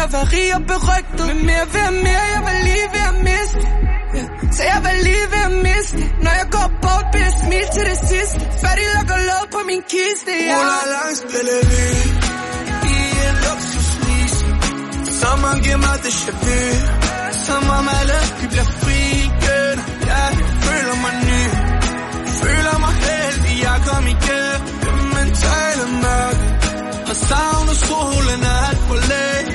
at være rig og berygtet. Men mere ved at mere, jeg var lige ved at miste. Så jeg var lige ved at miste. Når jeg går bort, bliver jeg smidt til det sidste. Færdig lukker låg på min kiste, ja. Ruller langs Bellevue i en luksuslis. Sommeren giver mig déjà vu. Som om alle vi bliver fri igen. Jeg føler mig ny. Føler mig heldig, jeg kom igen. Det mentale mørke. Og savner solen er alt for længe.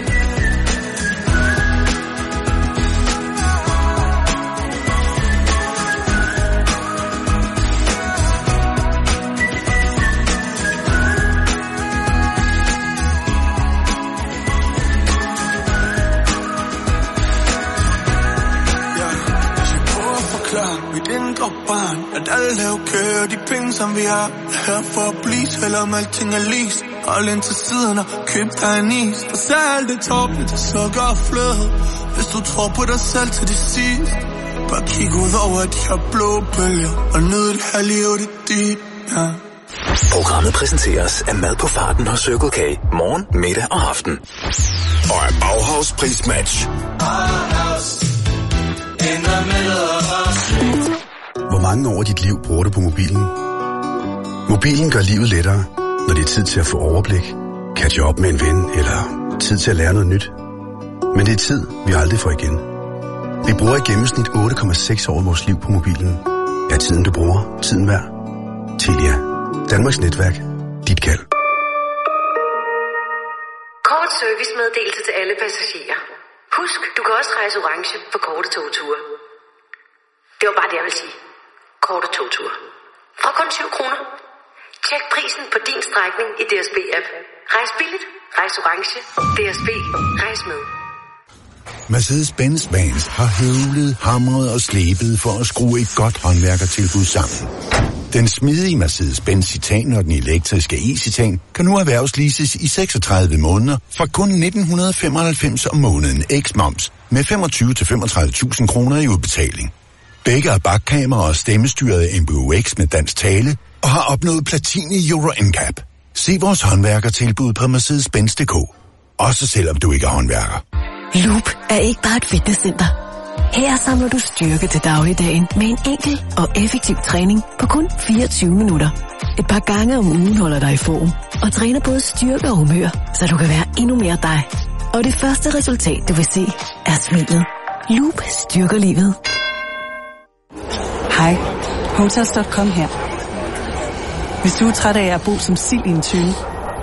Mit indre barn, at alle laver kører de penge, som vi har. Her for at blive, selvom alting er lis. Hold ind til siden og køb dig en is. Og så alt det tåbeligt til sukker og fløde. Hvis du tror på dig selv til det sidste. Bare kig ud over de her blå bølger. Og nyd det her liv, det dit, ja. Programmet præsenteres af mad på farten hos Circle K. Morgen, middag og aften. Og af Bauhaus Prismatch. Hvor mange år af dit liv bruger du på mobilen? Mobilen gør livet lettere, når det er tid til at få overblik, catche op med en ven eller tid til at lære noget nyt. Men det er tid, vi aldrig får igen. Vi bruger i gennemsnit 8,6 år af vores liv på mobilen. Er tiden du bruger, tiden værd? Telia. Danmarks netværk. Dit kald. Kort servicemeddelelse til alle passagerer. Husk, du kan også rejse orange for korte togture. Det var bare det, jeg vil sige. Korte togture. Fra kun 7 kroner. Tjek prisen på din strækning i DSB-app. Rejs billigt, rejs orange. DSB, rejs med. Mercedes-Benz Vans har høvlet, hamret og slebet for at skrue et godt håndværkertilbud sammen. Den smidige Mercedes-Benz Citan og den elektriske e-Citan kan nu erhvervsleases i 36 måneder fra kun 1995 om måneden x-moms med 25-35.000 kroner i udbetaling. Begge er bakkamera og stemmestyret MBUX med dansk tale og har opnået platin i Euro NCAP. Se vores håndværkertilbud på Mercedes-Benz.dk. Også selvom du ikke er håndværker. Loop er ikke bare et fitnesscenter. Her samler du styrke til dagligdagen med en enkel og effektiv træning på kun 24 minutter. Et par gange om ugen holder dig i form og træner både styrke og humør, så du kan være endnu mere dig. Og det første resultat, du vil se, er smilet. Loop styrker livet. Hej, Hotels.com her. Hvis du er træt af at bo som sild i en tønde,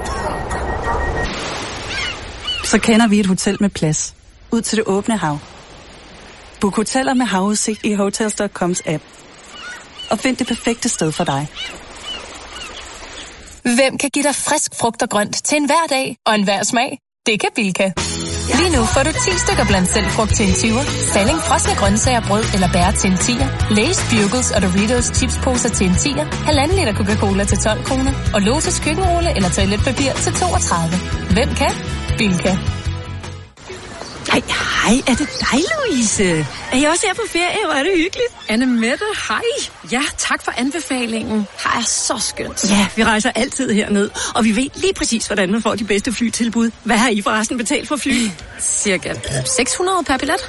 så kender vi et hotel med plads ud til det åbne hav. Book hoteller med havudsigt i Hotels.coms app. Og find det perfekte sted for dig. Hvem kan give dig frisk frugt og grønt til enhver dag og enhver smag? Det kan Bilka. Lige nu får du 10 stykker blandt selv frugt til en 20'er, Salling frosne grøntsager, brød eller bær til en 10'er, Lay's Bugles og Doritos chipsposer til en 10'er, 1,5 liter Coca-Cola til 12 kroner og Lotus køkkenrulle eller toiletpapir til 32. Hvem kan? Bilka. Hej, er det dig, Louise? Er I også her på ferie? Hvor er det hyggeligt. Annemette, hej. Ja, tak for anbefalingen. Her er så skønt. Ja, vi rejser altid herned, og vi ved lige præcis, hvordan man får de bedste flytilbud. Hvad har I forresten betalt for fly? Cirka 600 per billet.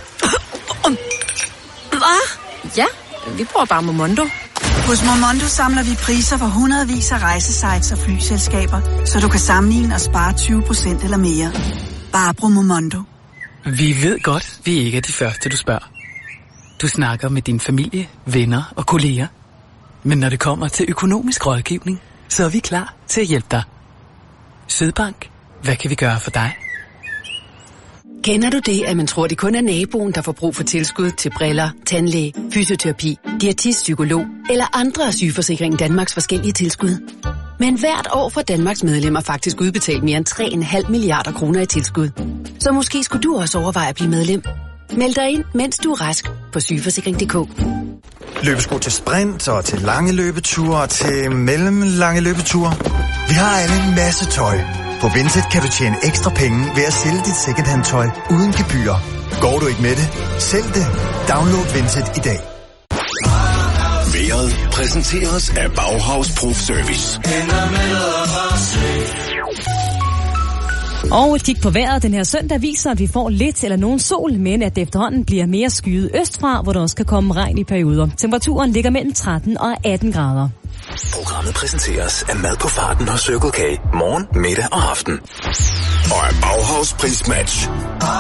Hvad? Ja, vi bruger bare Momondo. Hos Momondo samler vi priser for hundredvis af rejsesites og flyselskaber, så du kan sammenligne og spare 20% eller mere. Bare brug Momondo. Vi ved godt, vi ikke er de første, du spørger. Du snakker med din familie, venner og kolleger. Men når det kommer til økonomisk rådgivning, så er vi klar til at hjælpe dig. Sydbank, hvad kan vi gøre for dig? Kender du det, at man tror, det kun er naboen, der får brug for tilskud til briller, tandlæge, fysioterapi, diætist, psykolog eller andre af Sygeforsikringen Danmarks forskellige tilskud? Men hvert år får Danmarks medlemmer faktisk udbetalt mere end 3,5 milliarder kroner i tilskud. Så måske skulle du også overveje at blive medlem. Meld dig ind, mens du er rask på sygeforsikring.dk. Løbesko til sprint og til lange løbeture og til mellemlange løbeture. Vi har alle en masse tøj. På Vinted kan du tjene ekstra penge ved at sælge dit secondhand-tøj uden gebyr. Går du ikke med det? Sælg det. Download Vinted i dag. Vejret præsenteres af Bauhaus Proof Service. Og et kig på vejret den her søndag viser, at vi får lidt eller nogen sol, men at det efterhånden bliver mere skyet østfra, hvor der også kan komme regn i perioder. Temperaturen ligger mellem 13 og 18 grader. Programmet præsenteres af Mad på Farten hos Circle K. Morgen, middag og aften. Og af Bauhaus Prismatch.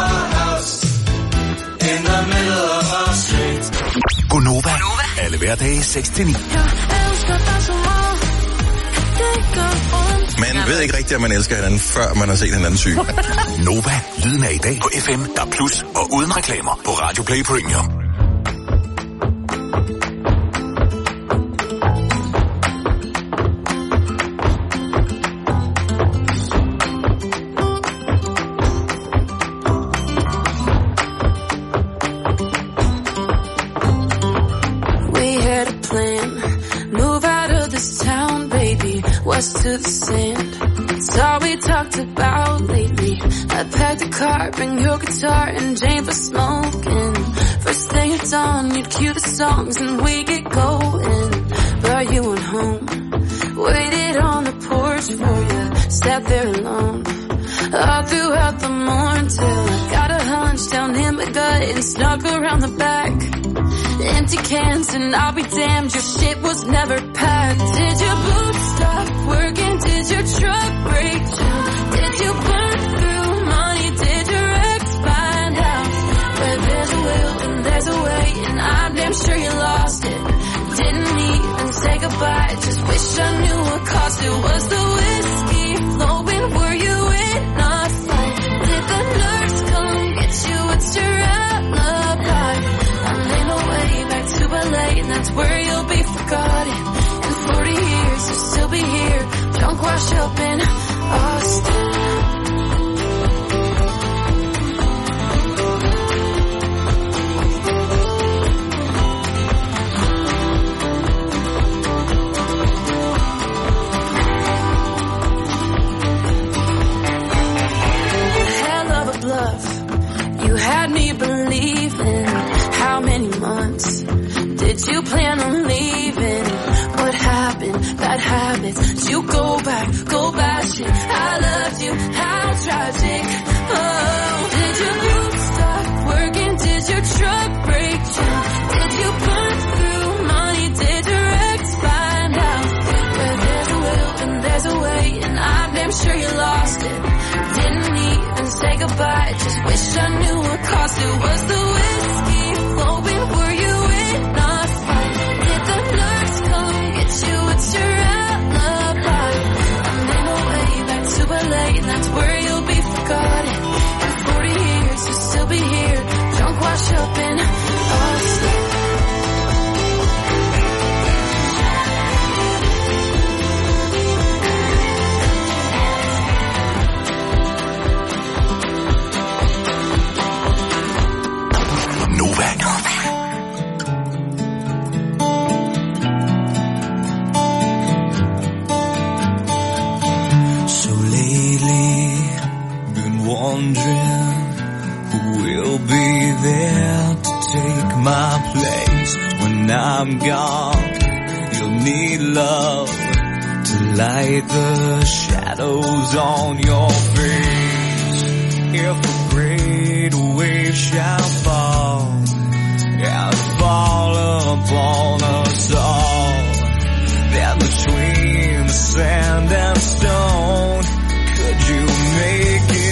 Gonova. Alle hverdage 6-9. Man ved ikke rigtigt, at man elsker hinanden, før man har set hinanden syg. Nova, lyden af i dag på FM, der plus og uden reklamer på Radio Play Premium. To the sand, it's all we talked about lately. I packed a car, bring your guitar and Jane for smoking. First thing at dawn, you'd cue the songs and we get going. But you went home, waited on the porch for you, sat there alone all throughout the morning till I got a hunch down in my gut and snuck around the back. Empty cans and I'll be damned, your shit was never packed. Did your boots stop working? Did your truck break down? Did you burn through money? Did your ex find out? Where there's a will and there's a way, and I'm damn sure you lost it. Didn't even say goodbye, just wish I knew what cost it. Was the whiskey flowing? Were you in a fight? Did the nurse come get you? What's your alibi? And that's where you'll be forgotten. In 40 years you'll still be here, drunk wash up in Austin. Hell of a bluff, you had me believing. How many months did you plan on leaving? What happened? Bad habits. Did you go back, shit. I loved you, how tragic. Oh, did your boots stop working? Did your truck break down? Did you burn through money? Did your ex find out? Where there's a will and there's a way, and I'm damn sure you lost it. Didn't even say goodbye, just wish I knew what cost it. Was the whiskey flowing? Were you in a fight? Did the nurse come get you? What's your alibi? I'm in a way back to LA, and that's where you'll be forgotten. In 40 years you'll still be here, drunk wash up in Austin. Wondering who will be there to take my place when I'm gone. You'll need love to light the shadows on your face. If a great wave shall fall and fall upon us all, then between the sand and stone, could you make it?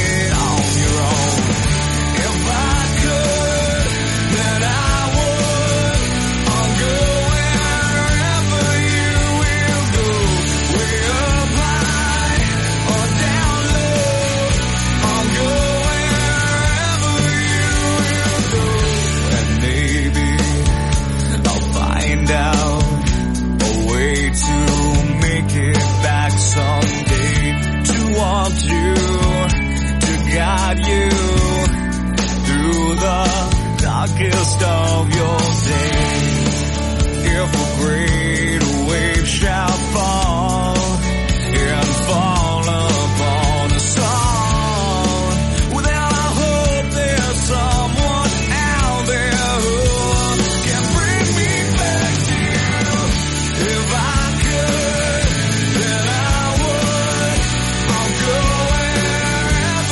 You through the darkest of your days. If a great wave shall fall and fall upon us all, well then I hope there's someone out there who can bring me back to you. If I could, then I would. I'll go wherever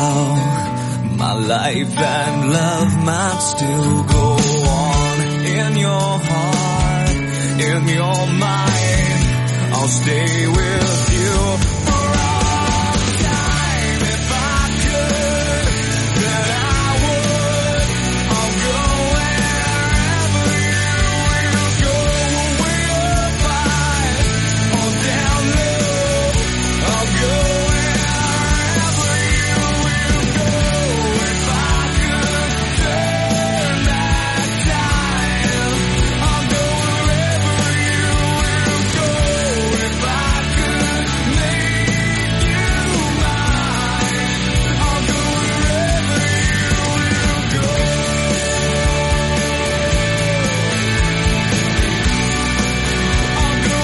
how my life and love might still go on. In your heart, in your mind, I'll stay with you for all time. If I could, then I would. I'll go wherever you will go. We'll fight or down low. I'll go wherever you will go. If I could turn back time, I'll go wherever you will go. If I could make you mine, I'll go wherever you will go. I'll go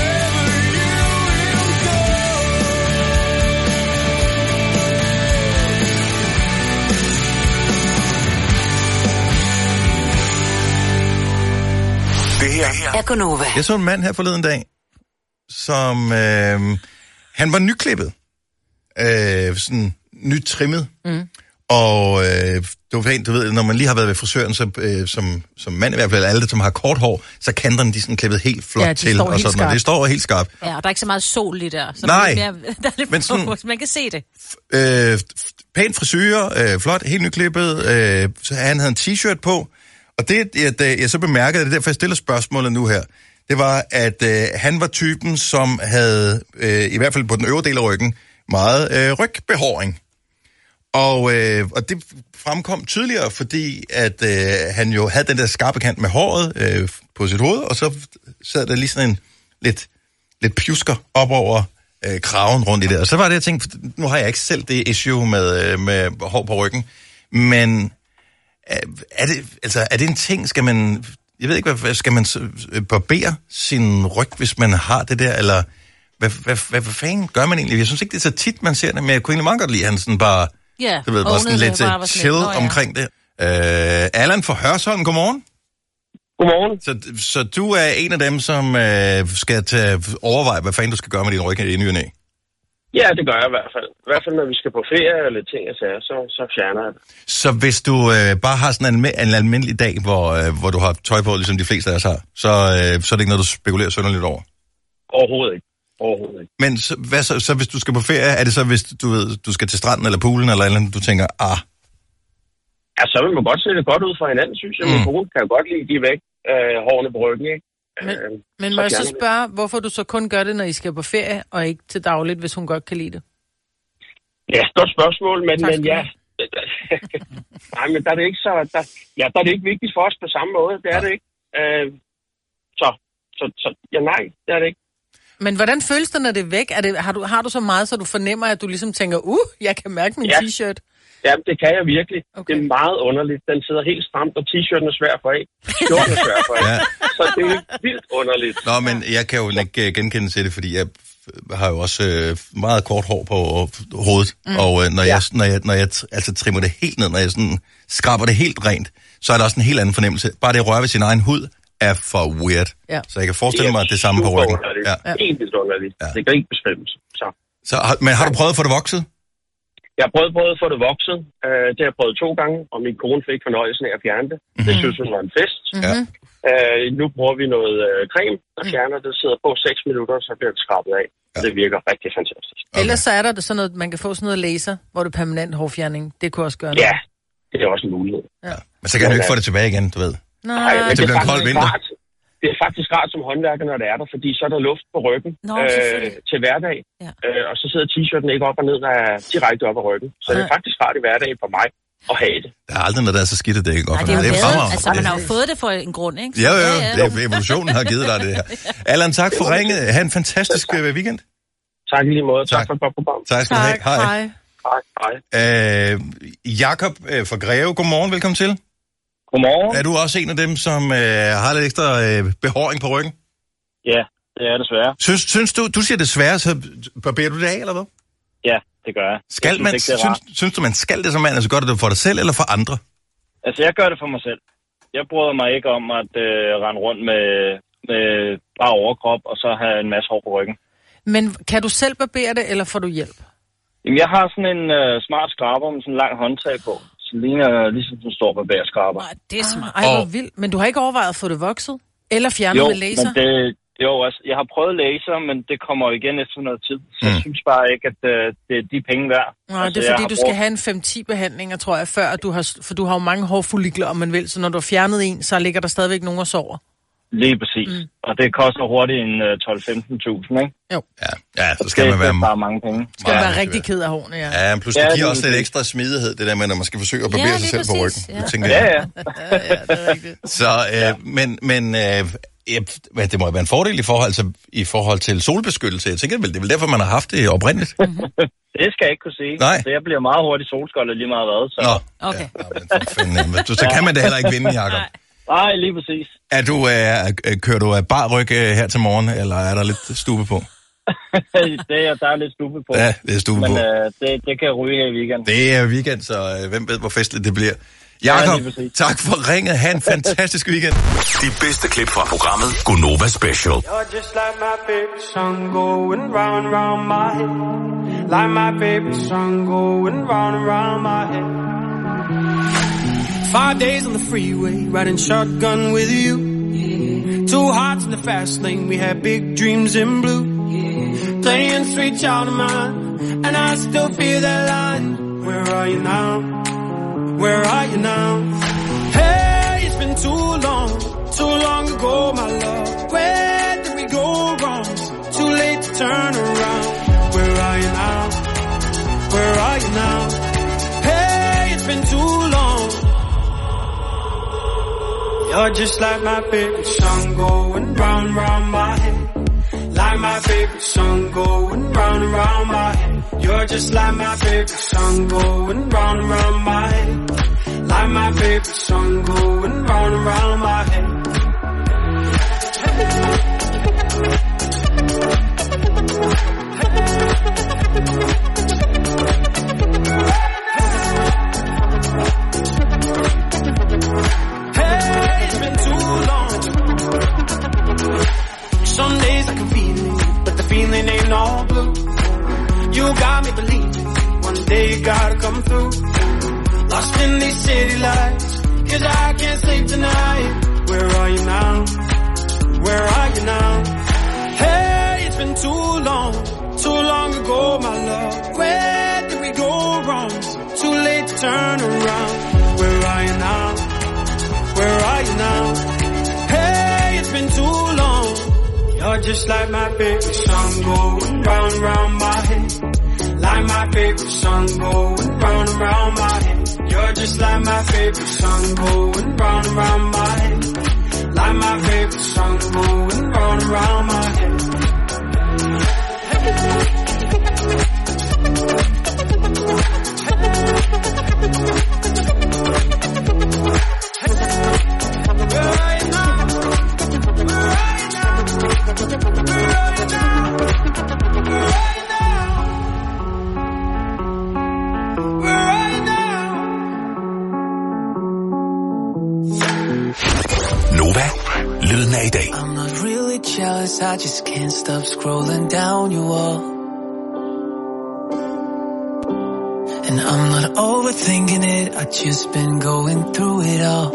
Det her er Gunova. Jeg så en mand her forleden dag, som han var nyklippet, sådan nytrimmet, og det var fint, du ved, når man lige har været ved frisøren, så som mand i hvert fald, alle, som har kort hår, så kanterne de sådan klippet helt flot til, og sådan noget. Det står helt skarpt. Ja, og der er ikke så meget sol lige der. Så Nej. Der er lidt Men sådan- man kan se det. Pæn frisyrer, flot, helt nyklippet, så han havde en t-shirt på, og det, jeg så bemærkede, det derfor jeg stiller spørgsmålet nu her, det var, at han var typen, som havde, i hvert fald på den øvre del af ryggen, meget rygbehåring. Og det fremkom tydeligere, fordi at han jo havde den der skarpe kant med håret på sit hoved, og så sad der lige sådan en lidt pjusker op over kraven rundt i det. Og så var det, jeg tænkte, nu har jeg ikke selv det issue med hår på ryggen, men er det en ting, skal man, jeg ved ikke, hvad skal man barbere sin ryg, hvis man har det der, eller hvad fanden gør man egentlig? Jeg synes ikke, det er så tit, man ser det, men jeg kunne egentlig meget godt lide, han sådan bare, du ved, bare sådan lidt chill omkring det. Allan fra Hørsholm, godmorgen. Godmorgen. Så du er en af dem, som skal overveje, hvad fanden du skal gøre med din ryg i ny og næ? Ja, det gør jeg i hvert fald. I hvert fald, når vi skal på ferie eller ting og sager, så fjerner jeg det. Så hvis du bare har sådan en almindelig dag, hvor du har tøj på, ligesom de fleste af os har, så er det ikke noget, du spekulerer sønderligt over? Overhovedet ikke. Men så hvis du skal på ferie, er det så, hvis du ved, du skal til stranden eller poolen eller andet, du tænker, Ja, så vil man godt se det godt ud fra hinanden, synes jeg. Min kone kan godt lide de væk, hårene på ryggen, ikke? Men må jeg så spørge, hvorfor du så kun gør det, når I skal på ferie, og ikke til dagligt, hvis hun godt kan lide det? Ja, stort spørgsmål, men ja. Nej, men der er det ikke så... der er det ikke vigtigt for os på samme måde. Det er det ikke. Nej, det er det ikke. Men hvordan føles det, når det er væk? Har du så meget, så du fornemmer, at du ligesom tænker, jeg kan mærke min t-shirt? Ja, det kan jeg virkelig. Okay. Det er meget underligt. Den sidder helt stramt, og t-shirten er svær for af. Skjorten er svær for af. Så det er vildt underligt. Nå, men jeg kan jo ikke genkende til det, fordi jeg har jo også meget kort hår på hovedet. Og når jeg altså trimmer det helt ned, når jeg sådan skraber det helt rent, så er der også en helt anden fornemmelse. Bare det at røre ved sin egen hud er for weird. Ja. Så jeg kan forestille mig, at det er samme på ryggen. Ja. Helt vildt underligt. Ja. Det kan ikke bestemmes. Men har du prøvet at få det vokset? Jeg har prøvet at få det vokset. Det har jeg prøvet 2 gange, og min kone fik fornøjelsen af at fjerne det. Det synes hun var en fest. Nu bruger vi noget creme, der fjerner det. Sidder på 6 minutter, så bliver det skrabet af. Ja. Det virker rigtig fantastisk. Okay. Ellers så er der sådan noget, man kan få sådan noget laser, hvor det er permanent hårfjerning. Det kunne også gøre noget. Ja, det er også en mulighed. Ja. Men så kan du ikke få det tilbage igen, du ved. Nej, det bliver en kold vinter. Det er faktisk rart som håndværker, når det er der, fordi så er der luft på ryggen til hverdag. Ja. Og så sidder t-shirten ikke op og ned, der er direkte op ad ryggen. Så det er faktisk rart i hverdagen for mig at have det. Der er aldrig noget, der er så skidt, at det ikke er godt. Nej, det er jo bedre. Altså, man har jo fået det for en grund, ikke? Ja. Evolutionen har givet dig det her. Allan, tak for ringet. Ha' en fantastisk weekend. Tak i lige måde. Tak for et godt program. Tak skal du have. Hej. Jakob fra Greve, godmorgen. Velkommen til. Godmorgen. Er du også en af dem, som har lidt ekstra behåring på ryggen? Ja, det er desværre. Synes du siger desværre, så barberer du det af, eller hvad? Ja, det gør jeg. Synes du, man skal det som mand? Altså gør du det for dig selv eller for andre? Altså, jeg gør det for mig selv. Jeg bryder mig ikke om at rende rundt med bare overkrop, og så have en masse hår på ryggen. Men kan du selv barbere det, eller får du hjælp? Jamen, jeg har sådan en smart skraber med sådan en lang håndtag på. Så ligner ligesom sådan en stor barberskraber. Det er smart. Ej, hvor vildt. Men du har ikke overvejet at få det vokset? Eller fjernet med laser? Jo, altså, jeg har prøvet laser, men det kommer igen efter noget tid. Så jeg synes bare ikke, at det er de penge værd. Nej, altså, det er fordi, du skal have en 5-10 behandlinger, tror jeg, før for du har jo mange hårfollikler, om man vil. Så når du har fjernet en, så ligger der stadigvæk nogen og sover. Lige præcis. Og det koster hurtigt en 12-15.000, ikke? Jo. Ja, så skal man være... Det er bare mange penge. Skal man være rigtig ked af hårene, ja. Ja, plus det giver også lidt ekstra smidighed, det der med, når man skal forsøge at barbere sig selv på ryggen. Ja, tænker ja. Ja, det er rigtigt. Så, det må være en fordel i forhold til solbeskyttelse. Jeg tænker, det er vel derfor, man har haft det oprindeligt. Det skal jeg ikke kunne sige. Nej. Så jeg bliver meget hurtigt solskoldet lige meget hvad. Så. Nå. Okay. Ja, så kan man det heller ikke vinde, Jacob. Nej, lige præcis. Kører du af bar ryg her til morgen, eller er der lidt stube på? Der er lidt stube på. Ja, det er stube på. Men det kan ryge her i weekenden. Det er weekend, så hvem ved, hvor festligt det bliver. Jakob, tak for ringet. Ha' en fantastisk weekend. De bedste klip fra programmet Gonova Special. You're just like my favorite song going round and round my head. Like my favorite song going round and round my head. 5 days on the freeway, riding shotgun with you. Yeah. 2 hearts in the fast lane, we had big dreams in blue. Yeah. Playing sweet child of mine, and I still feel that line. Where are you now? Where are you now? Hey, it's been too long ago, my love. Where did we go wrong? Too late to turn around. Where are you now? Where are you now? Hey, it's been too long. You're just like my favorite song going round, round my head. Like my favorite song going round and round my head. You're just like my favorite song going round and round my head. Like my favorite song going round and round my head. Hey, it's been too long. Some days I can feel it, but the feeling ain't all blue. You got me believing one day you gotta come through. Lost in these city lights, 'cause I can't sleep tonight. Where are you now? Where are you now? Hey, it's been too long ago, my love. Where did we go wrong? Too late to turn around. Where are you now? Where are you now? Hey, it's been too long. You're just like my favorite song going round and round my head. Like my favorite song going round and round my head. You're just like my favorite song going round and round my head. Like my favorite song going round and round my head. Nova, lyden af i dag. I'm not really jealous, I just can't stop scrolling down your wall. And I'm not overthinking it, I've just been going through it all.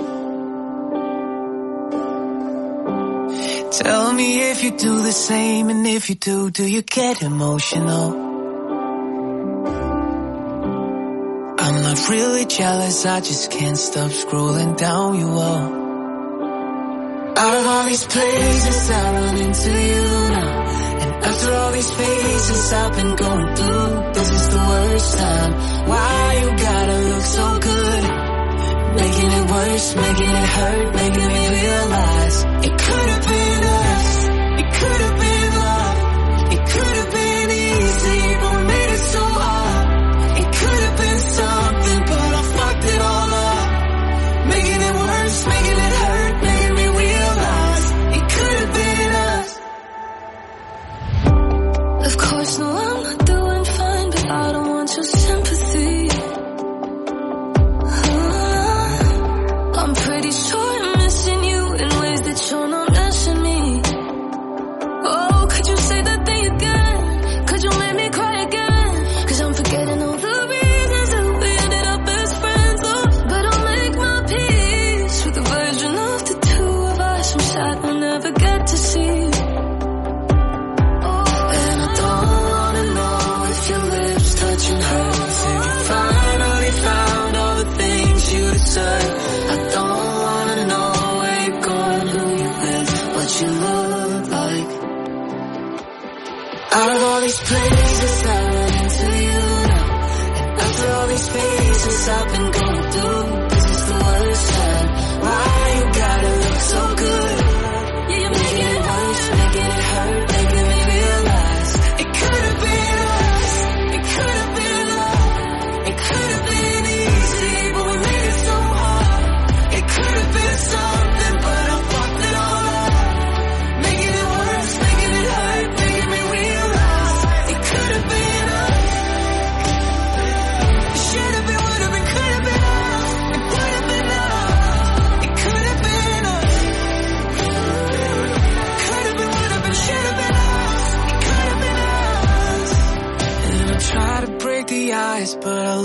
Tell me if you do the same, and if you do you get emotional? I'm not really jealous, I just can't stop scrolling down your wall. Out of all these places I run into you now. And after all these phases I've been going through, this is the worst time. Why you gotta look so good? Making it worse, making it hurt, making me realize it could have been us, it could have been love, it could have been easy, but we made it so hard. It could have been something, but I fucked it all up. Making it worse, making it hurt, making me realize it could have been us. Of course, no, I'm not doing fine, but I don't want your sympathy. I'm pretty sure I miss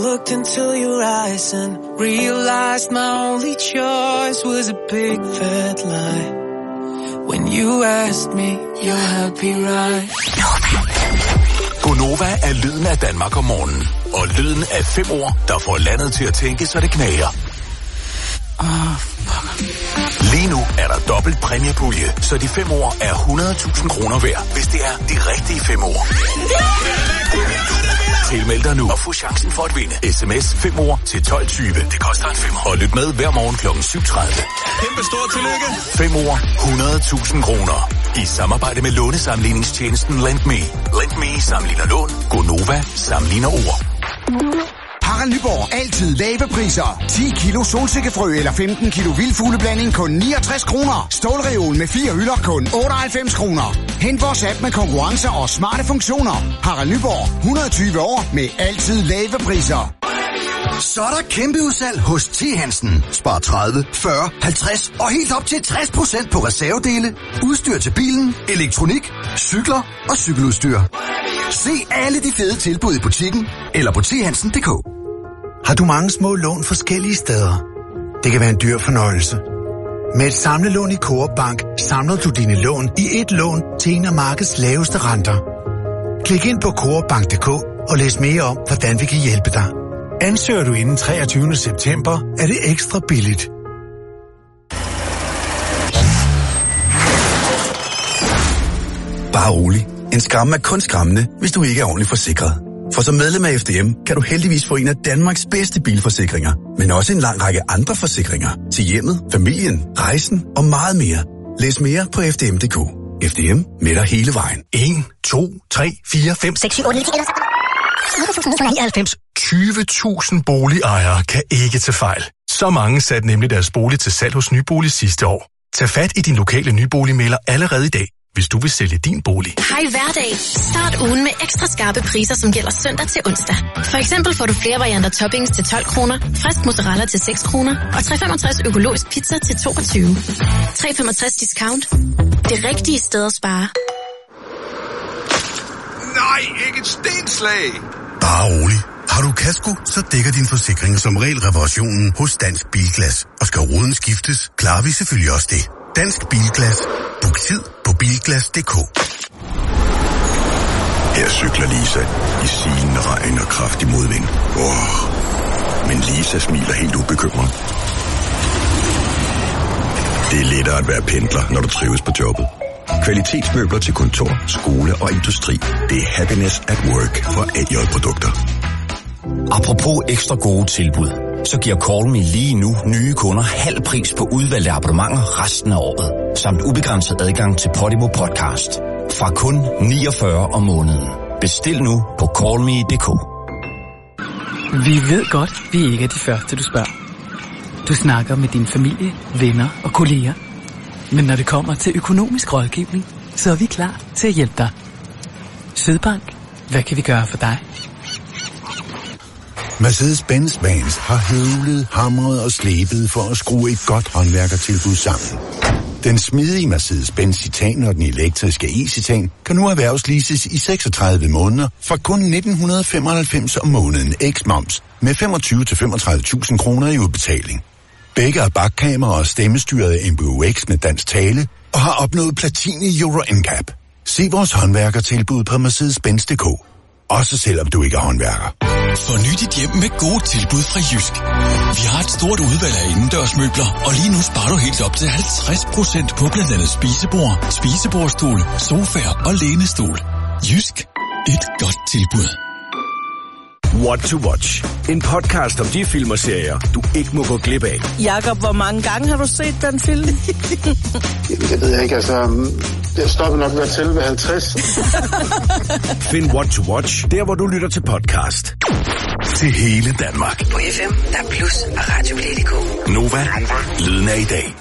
looked into your eyes and realized my only choice was a big fat lie. When you asked me, you're happy, right? Gonova er lyden af Danmark om morgenen. Og lyden af 5 ord, der får landet til at tænke, så det knager. Lige nu er der dobbelt præmiepulje, så de 5 ord er 100.000 kroner værd, hvis det er de rigtige 5 ord. Tilmeld dig nu og få chancen for at vinde. SMS 5 ord til 12.20. Det koster en 5. Og lyt med hver morgen kl. 7.30. Kæmpe stort tillykke. 5 ord, 100.000 kroner. I samarbejde med lånesamligningstjenesten LendMe. LendMe sammenligner lån. Gonova sammenligner ord. Harald Nyborg. Altid lave priser. 10 kilo solsikkefrø eller 15 kilo vildfugleblanding kun 69 kroner. Stålreol med 4 hylder kun 98 kroner. Hent vores app med konkurrencer og smarte funktioner. Harald Nyborg. 120 år med altid lave priser. Så er der kæmpe udsalg hos T. Hansen. Spar 30, 40, 50 og helt op til 60% på reservedele, udstyr til bilen, elektronik, cykler og cykeludstyr. Se alle de fede tilbud i butikken eller på thansen.dk. Har du mange små lån forskellige steder? Det kan være en dyr fornøjelse. Med et samlelån i Coop Bank samler du dine lån i et lån til en af markedets laveste renter. Klik ind på coopbank.dk og læs mere om, hvordan vi kan hjælpe dig. Ansøger du inden 23. september, er det ekstra billigt. Bare rolig. En skræmme er kun skræmmende, hvis du ikke er ordentligt forsikret. For som medlem af FDM kan du heldigvis få en af Danmarks bedste bilforsikringer, men også en lang række andre forsikringer til hjemmet, familien, rejsen og meget mere. Læs mere på fdm.dk. FDM med dig hele vejen. 1, 2, 3, 4, 5, 6, 7, 8, 9, 10, 20.000 boligejere kan ikke tage fejl. Så mange satte nemlig deres bolig til salg hos Nybolig sidste år. Tag fat i din lokale nyboligmægler allerede i dag, hvis du vil sælge din bolig. Hej hverdag. Start ugen med ekstra skarpe priser, som gælder søndag til onsdag. For eksempel får du flere varianter toppings til 12 kroner, frisk mozzarella til 6 kroner og 365 økologisk pizza til 22. 365 discount. Det rigtige sted at spare. Nej, ikke et stenslag! Bare rolig. Har du kasko, så dækker din forsikring som regel reparationen hos Dansk Bilglas. Og skal ruden skiftes, klarer vi selvfølgelig også det. Dansk Bilglas. Book tid på bilglas.dk. Her cykler Lisa i sigende regn og kraftig modvind. Men Lisa smiler helt ubekymret. Det er lettere at være pendler, når du trives på jobbet. Kvalitetsmøbler til kontor, skole og industri. Det er happiness at work for AJ-produkter. Apropos ekstra gode tilbud, så giver Call Me lige nu nye kunder halv pris på udvalgte abonnementer resten af året, samt ubegrænset adgang til Podimo Podcast. Fra kun 49 om måneden. Bestil nu på callme.dk. Vi ved godt, vi ikke er de første, du spørger. Du snakker med din familie, venner og kolleger. Men når det kommer til økonomisk rådgivning, så er vi klar til at hjælpe dig. Sydbank, hvad kan vi gøre for dig? Mercedes-Benz Vans har høvlet, hamret og slebet for at skrue et godt håndværkertilbud sammen. Den smidige Mercedes-Benz Citan og den elektriske e-Citan kan nu erhvervsleases i 36 måneder for kun 1995 om måneden ex-moms med 25-35.000 kroner i udbetaling. Begge har bakkamera og stemmestyret MBUX med dansk tale og har opnået platin i Euro NCAP. Se vores håndværkertilbud på Mercedes-Benz.dk. Også selvom du ikke er håndværker. Forny dit hjem med gode tilbud fra Jysk. Vi har et stort udvalg af indendørsmøbler, og lige nu sparer du helt op til 50% på blandt andet spisebord, spisebordstol, sofaer og lænestol. Jysk. Et godt tilbud. What to Watch. En podcast om de film og serier, du ikke må gå glip af. Jakob, hvor mange gange har du set den film? Det ved jeg ikke, altså. Jeg stopper nok ved at tælle ved 50. Find What to Watch, der hvor du lytter til podcast. Til hele Danmark. På FM, der er Plus og Radio Play.dk. Nova, lyden af i dag.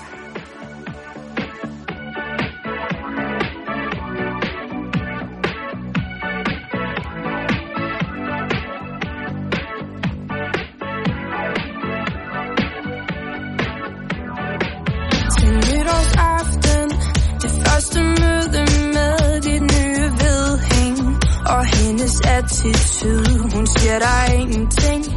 Attitude, hun siger der er ingenting,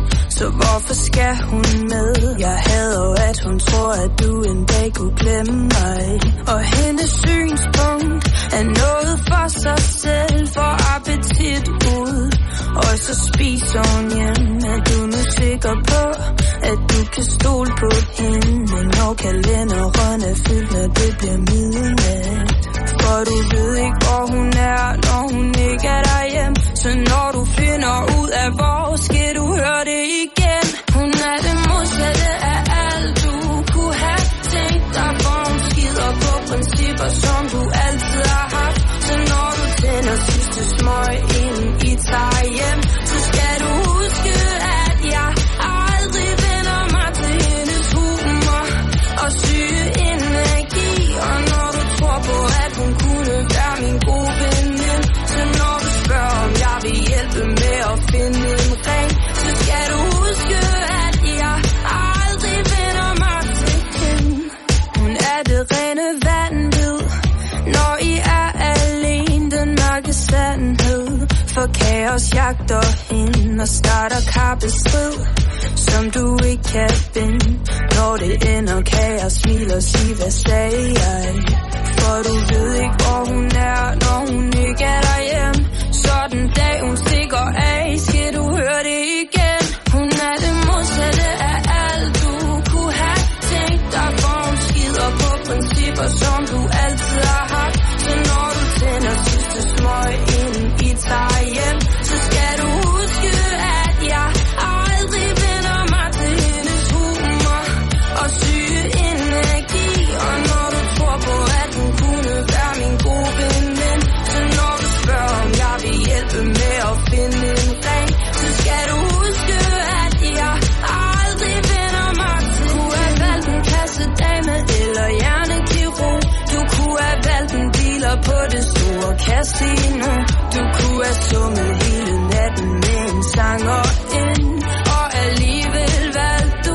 så hvorfor skal hun med? Jeg hader jo, at hun tror, at du en dag kunne glemme mig. Og hendes synspunkt er noget for sig selv, for appetit ud. Og så spiser hun hjem. Er du nu sikker på, at du kan stole på hende? Når kalenderen er fyldt, når det bliver midnat. For du ved ikke, hvor hun er, når hun ikke er derhjemme. Så når du finder ud af, hvor skal du høre det igen. Hun er det modsatte af alt, du kunne have tænkt dig. For hun skider på principper, som du altid har haft. Så når du tænder sidste smøg ind i dig hjem, så skal du huske, at jeg aldrig vender mig til hendes humor og syge energi. Og når du tror på, at hun kunne være min gode veninde, så når du spørger, om jeg vil hjælpe med at finde en ring, så skal du huske, at jeg aldrig vender mig til hende. Hun er det rene vanvid, når I er alene, den mørke sandhed. For kaos jagter hende og starter kappestrid, som du ikke kan binde. Når det ender, kan jeg smile og sige, hvad sagde jeg? For du ved ikke, hvor hun er, når hun ikke er derhjemme. Så den dag hun stikker af, skal du høre det igen. Hun er det modsatte af alt, du kunne have tænkt dig. For hun skider på principper, som du altid har haft. Så når du tænder sidste smøg ind i dig hjem, så skal du huske, at jeg aldrig vender mig til hendes humor og syge energi. Og når du tror på, at hun kunne være min gode veninde, så når du spørger, om jeg vil hjælpe med at finde en ring, så skal du huske, at jeg aldrig vender mig til. Du kunne have valgt en kassedame eller hjernekirurg. Du kunne have valgt en dealer på det store casino. Du kunne have sunget hele natten med en sanger ind, og alligevel valgte du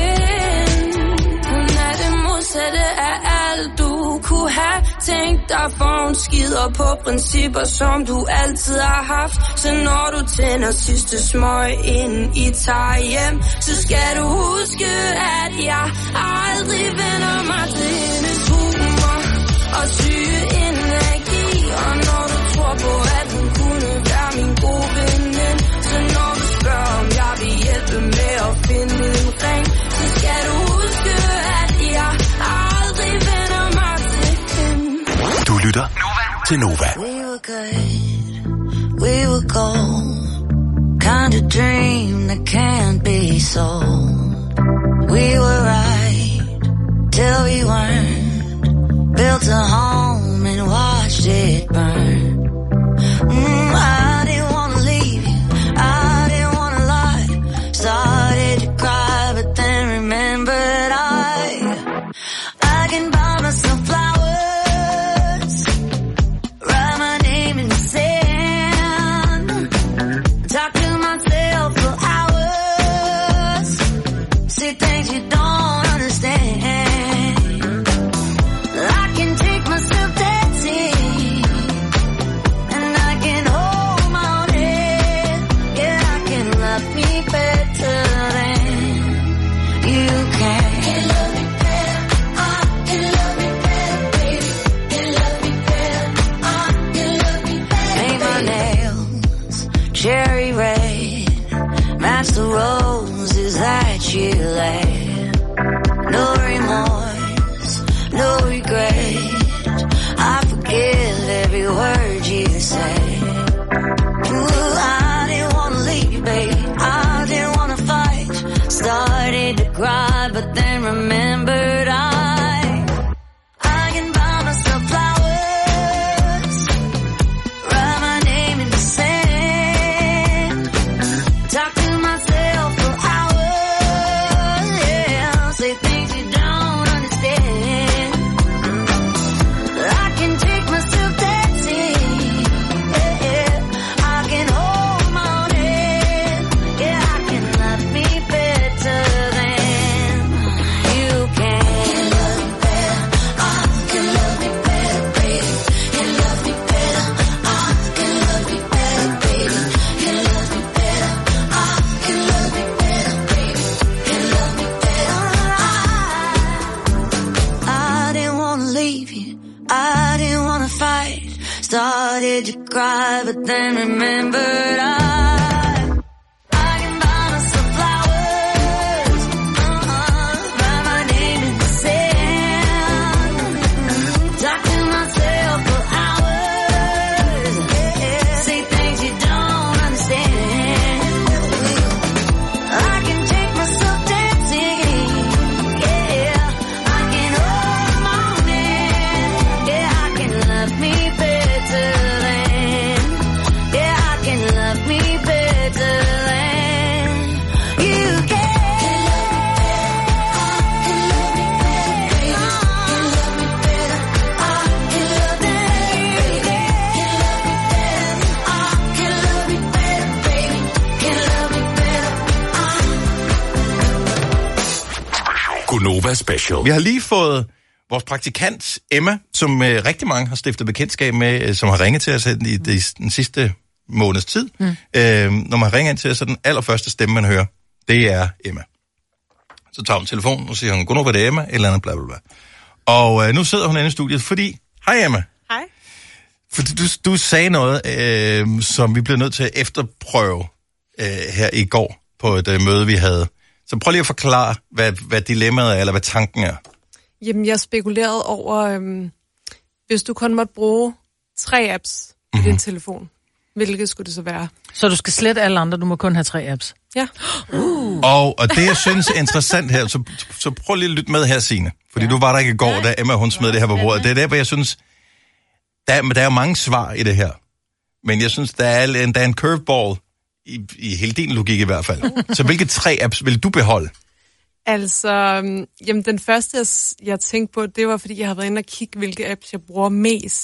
hende. Hun er det modsatte af alt, du kunne have tænkt dig. For hun skider på principper, som du altid har haft. Så når du tænder sidste smøg ind i dig hjem, så skal du huske, at jeg aldrig vender mig til hendes humor og syge energi. Og når du tror på, at hun kunne være min gode veninde, så når du spørger, om jeg vil hjælpe med at finde en ring, så skal du huske, at jeg aldrig vender mig til hende. Du lytter til Nova. We were good, we were gold, kind of dream that can't be sold. We were right till we weren't. Built a home and watched it burn. I didn't want to leave you, I didn't want to lie. Started to cry, but then remembered I can buy myself flowers, write my name in the sand, talk to myself for hours, say things you don't understand. Cherry red, match the roses that you laid. No remorse, no regret, I forgive every word you say. Ooh, I didn't want to leave, babe, I didn't want to fight. Started to cry, but then remembered I can buy myself flowers, write my name in the sand, talk to myself for hours, yeah, say things you don't understand. I can take myself dancing, yeah, I can hold my own head, yeah, I can love me better than you made you cry, but then remembered I can buy myself flowers, write my name in the sand, talk to myself for hours, say things you don't understand. I can take myself dancing, yeah, I can hold my own hand, yeah, I can love me better than, yeah, I can love me better than you can. Gunova Special. Vi har lige fået vores praktikant Emma, som rigtig mange har stiftet bekendtskab med, som har ringet til os i den sidste måneds tid. Når man ringer ind til os, så den allerførste stemme, man hører, det er Emma. Så tager hun telefonen og siger hun, godnår, det er Emma, eller andet bla bla bla. Og nu sidder hun inde i studiet, fordi, hej Emma. Hej. Fordi du sagde noget, som vi blev nødt til at efterprøve her i går på et møde, vi havde. Så prøv lige at forklare, hvad dilemmaet er, eller hvad tanken er. Jamen, jeg spekulerede over, hvis du kun måtte bruge 3 apps på din telefon, hvilket skulle det så være? Så du skal slette alle andre, du må kun have 3 apps? Ja. Og det, jeg synes er interessant her, så prøv lige at lytte med her, Signe. Fordi du var der ikke i går, da Emma hun smed det her på bordet. Det er derfor, jeg synes, der er mange svar i det her. Men jeg synes, der er en curveball i hele din logik i hvert fald. Så hvilke 3 apps vil du beholde? Altså, jamen den første, jeg tænkte på, det var, fordi jeg havde været inde og kigge, hvilke apps jeg bruger mest.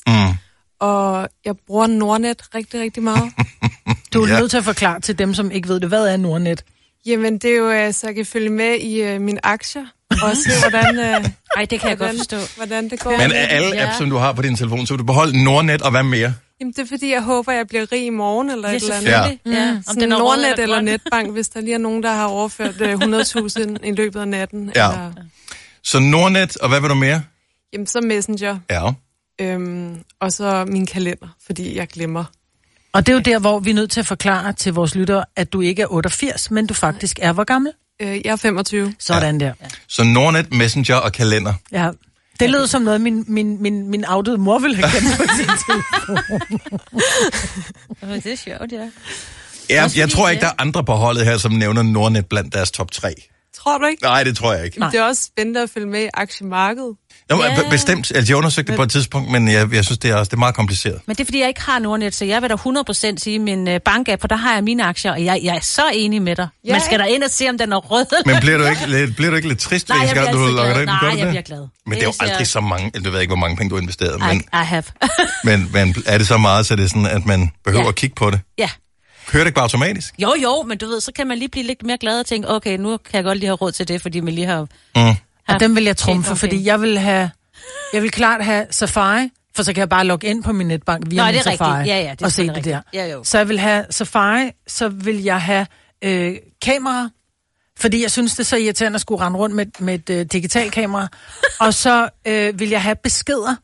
Og jeg bruger Nordnet rigtig, rigtig meget. Du er nødt til at forklare til dem, som ikke ved det. Hvad er Nordnet? Jamen, det er jo, så jeg kan følge med i mine aktier, og se, hvordan, det kan jeg godt forstå. Hvordan det går. Men af alle apps, som du har på din telefon, så vil du beholde Nordnet, og hvad mere? Jamen, det er fordi, jeg håber, jeg bliver rig i morgen, eller et eller andet. Ja. Om det er Nordnet eller Netbank, hvis der lige er nogen, der har overført 100.000 i løbet af natten. Ja. Eller... Så Nordnet, og hvad vil du mere? Jamen, så Messenger. Ja. Og så min kalender, fordi jeg glemmer. Og det er jo der, hvor vi er nødt til at forklare til vores lyttere, at du ikke er 88, men du faktisk er hvor gammel? Jeg er 25. Sådan der. Så Nordnet, Messenger og kalender. Ja. Det lød som noget, min afdøde mor ville have kendt på sin telefon. Det er sjovt, ja. Ja, jeg tror ikke, der er andre på holdet her, som nævner Nordnet blandt deres top 3. Tror du ikke? Nej, det tror jeg ikke. Det er også spændende at følge med i aktiemarkedet. Jo, bestemt. Altså, jeg undersøgte det på et tidspunkt, men jeg synes, det er meget kompliceret. Men det er, fordi jeg ikke har Nordnet, så jeg vil da 100% sige min bank-app, for der har jeg mine aktier, og jeg er så enig med dig. Man skal da ind og se, om den er rød. Men bliver du ikke lidt trist, hver eneste gang, du logger dig ind? Nej, jeg bliver glad. Men det er jo aldrig så mange, eller du ved ikke, hvor mange penge du har investeret. Men, I have. men er det så meget, så det er sådan, at man behøver at kigge på det? Ja. Kører det ikke bare automatisk? Jo, men du ved, så kan man lige blive lidt mere glad og tænke, okay, nu kan jeg godt lige have råd til det, fordi man lige har... Og dem vil jeg trumfe, fordi jeg vil klart have Safari, for så kan jeg bare logge ind på min netbank via min Safari og se det der. Ja, så jeg vil have Safari, så vil jeg have kamera, fordi jeg synes, det er så irriterende at skulle rende rundt med et digitalkamera. Og så vil jeg have beskeder.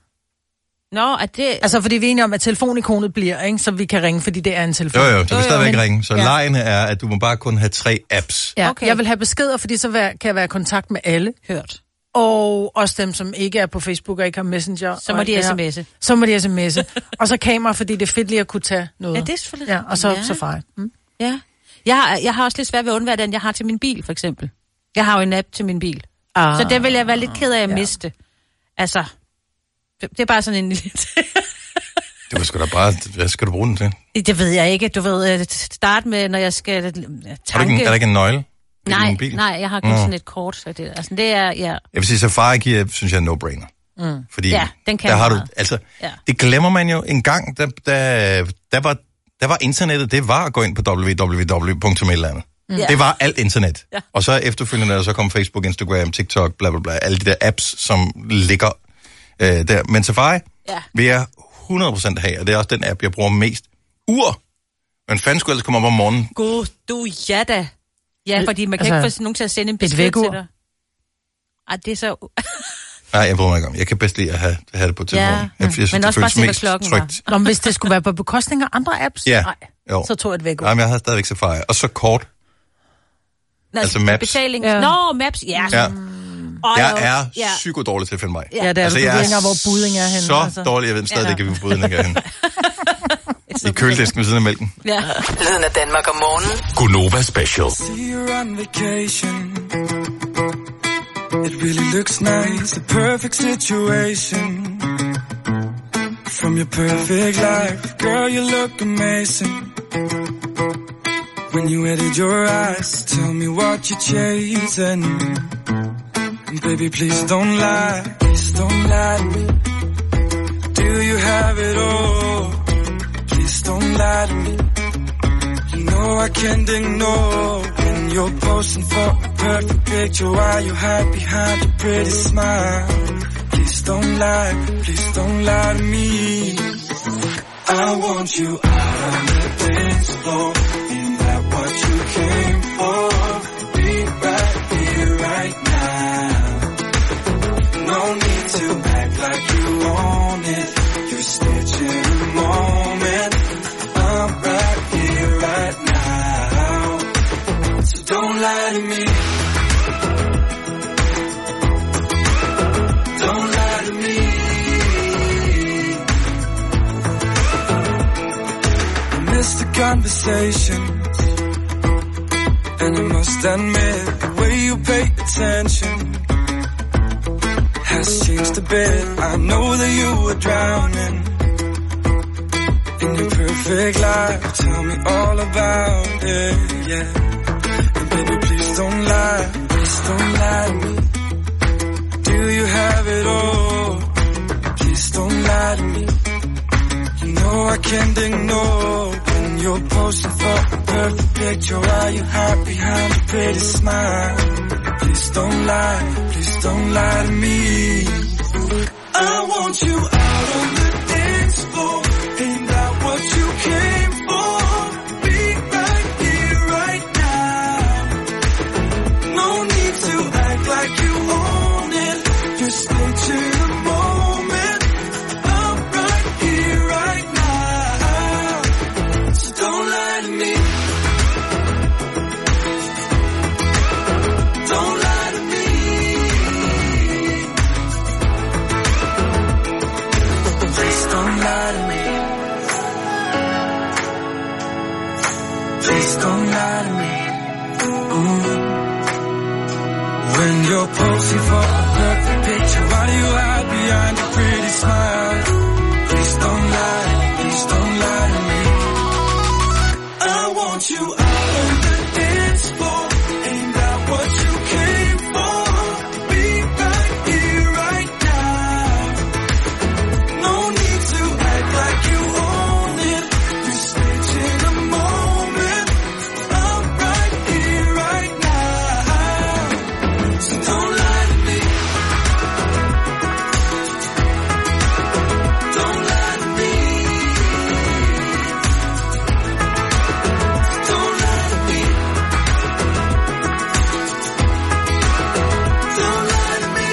Altså, fordi vi er enige om, at telefonikonet bliver, ikke? Så vi kan ringe, fordi det er en telefon. Jo, du kan stadigvæk ringe. Så lejen er, at du må bare kun have 3 apps. Ja, okay. Jeg vil have beskeder, fordi så kan jeg være i kontakt med alle. Hørt. Og også dem, som ikke er på Facebook og ikke har Messenger. Så må de sms'e. Så må de sms'e. Og så kamera, fordi det er fedt lige at kunne tage noget. Ja, det er selvfølgelig. Ja, og så Safari. Ja. Jeg har også lidt svært ved at undvære den, jeg har til min bil, for eksempel. Jeg har jo en app til min bil. Så det vil jeg være lidt ked af at miste. Altså, det er bare sådan en lille... Det var sgu da bare... Hvad skal du bruge den til? Det ved jeg ikke. Du ved, starte med, når jeg skal tanke... Er der ikke en nøgle? Nej, jeg har kun sådan et kort. Så det, altså, det er, ja. Jeg vil sige, Safari giver, synes jeg, er no-brainer. Fordi den kan der har du... Altså, det glemmer man jo en gang, der var internettet, det var at gå ind på www.et. Det var alt internet. Ja. Og så efterfølgende, så kom Facebook, Instagram, TikTok, bla bla bla, alle de der apps, som ligger der. Men Safari vil jeg 100% have, og det er også den app, jeg bruger mest. Men fanden skulle ellers komme op om morgenen? God, ja da. Ja, fordi man kan ikke få nogen til at sende en besked til dig. Ej, det er så... Nej, jeg bryder mig ikke om. Jeg kan bedst lide at have det på telefonen. Ja, Jeg synes, men det også bare føles se, hvad mest klokken trygt. Nå, men hvis det skulle være på bekostning af andre apps, Ja, nej, jo. så tog jeg det væk. Nej, men jeg havde stadigvæk Safari. Og så kort. Altså Maps. Betaling. Ja. Nå, Maps, ja. Ja. Jeg er psykodårlig til at finde mig. Ja, det er altså, du ved ikke, hvor budding er henne. Så altså. Dårlig, jeg ved stadig ikke, hvor budding er henne. I køledisken ved siden af mælken. Ja. Lyden af Danmark om morgenen. Gunova Special. See you're on vacation. It really looks nice, a perfect situation. From your perfect life, girl, you look amazing. When you edit your eyes, tell me what you're chasing. And baby, please don't lie to me. Do you have it all? Please don't lie to me. You know I can't ignore when you're posing for a perfect picture while you hide behind a pretty smile. Please don't lie to me. I want you out on the dance floor. Ain't that what you came for? Be right here, right now. No need to act like you own it. You're stitching a moment. I'm right here, right now. So don't lie to me. Don't lie to me. I missed the conversations, and I must admit the way you pay attention has changed a bit. I know that you were drowning in your perfect life. Tell me all about it, yeah. And baby, please don't lie to me. Do you have it all? Please don't lie to me. You know I can't ignore when you're posing for a perfect picture while you hide behind a pretty smile. Please don't lie to me. I want you out on the dance floor. Ain't that what you came for? Be right here, right now. No need to act like you own it. Just stitching a moment. I'm right here, right now. So don't lie to me. Don't lie to me. Please don't lie to me. Please don't lie to me. When you're posing for a perfect picture, why do you hide behind a pretty smile? Please don't lie to me. I want you out on the dance floor. Ain't that what you came for? Be right here, right now. No need to act like you own it. You're stitching a moment. I'm right here, right now. So don't lie to me. Don't lie to me. Don't lie to me. Don't lie to me.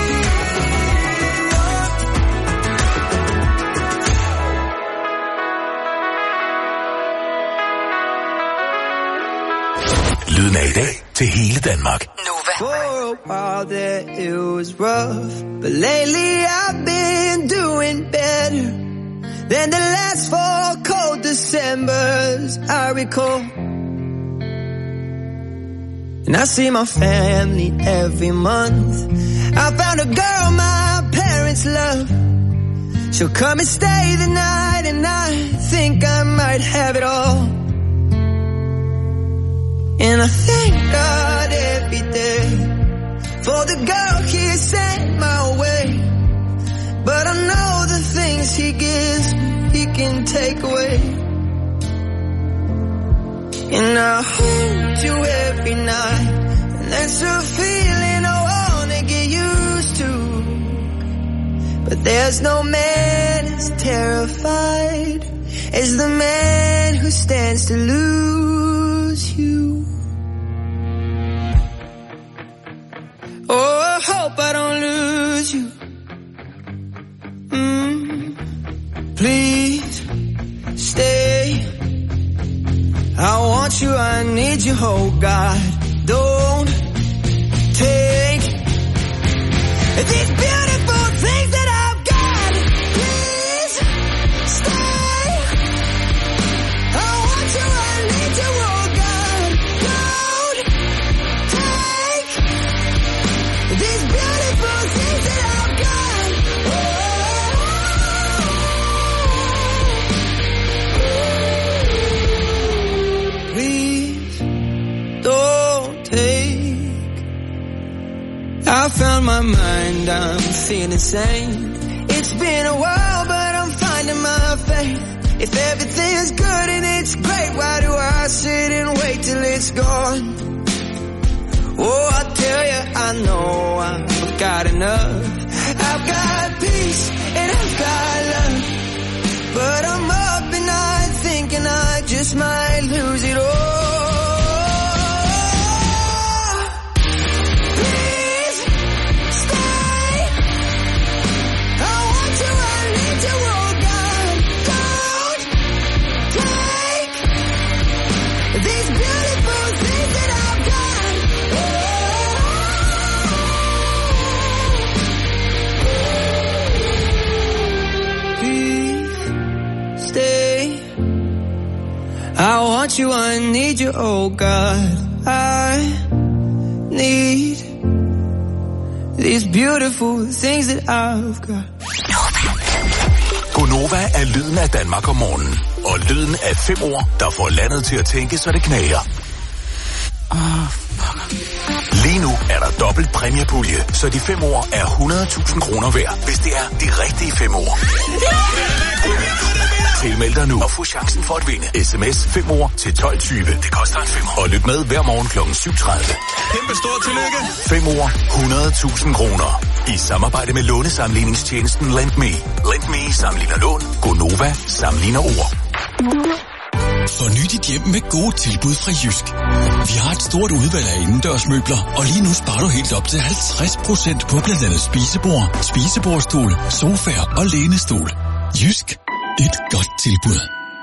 Lyden af i dag til hele Danmark. For a while there it was rough, but lately I've been doing better than the last 4 cold Decembers I recall. And I see my family every month. I found a girl my parents love. She'll come and stay the night, and I think I might have it all. And I thank God every day for the girl He sent my way. But I know the things He gives me, He can take away. And I hold you every night, and that's a feeling I wanna get used to. But there's no man as terrified as the man who stands to lose you. Oh, I hope I don't lose lose you. Please stay. I want you, I need you, oh God. Don't take these beautiful things that I've got. Please stay. I want you, I need you, oh God. Don't take these beautiful things that I've got. Please don't take. I found my mind, I'm feeling sane. It's been a while, but I'm finding my faith. If everything's good and it's great, why do I sit and wait till it's gone? Oh, I tell you, I know I've got enough. I've got peace and I've got love, but I'm up at night thinking I just might lose it all. I want you, I need you, oh God. I need these beautiful things that I've got. Gonova er lyden af Danmark om morgenen. Og lyden af 5 ord, der får landet til at tænke, så det knager. Lige nu er der dobbelt præmiepulje, så de 5 ord er 100.000 kroner værd, hvis det er de rigtige 5 ord. Tilmeld dig nu og få chancen for at vinde. SMS 5 ord til 12.20. Det koster en 5. Og lyt med hver morgen kl. 7.30. Kæmpe stort tillykke. 5 ord, 100.000 kroner. I samarbejde med lånesamligningstjenesten LendMe. LendMe sammenligner lån. Gonova sammenligner ord. Forny dit hjem med gode tilbud fra Jysk. Vi har et stort udvalg af indendørsmøbler, og lige nu sparer du helt op til 50% på blandt andet spisebord, spisebordstol, sofaer og lænestol. Jysk. Et godt tilbud.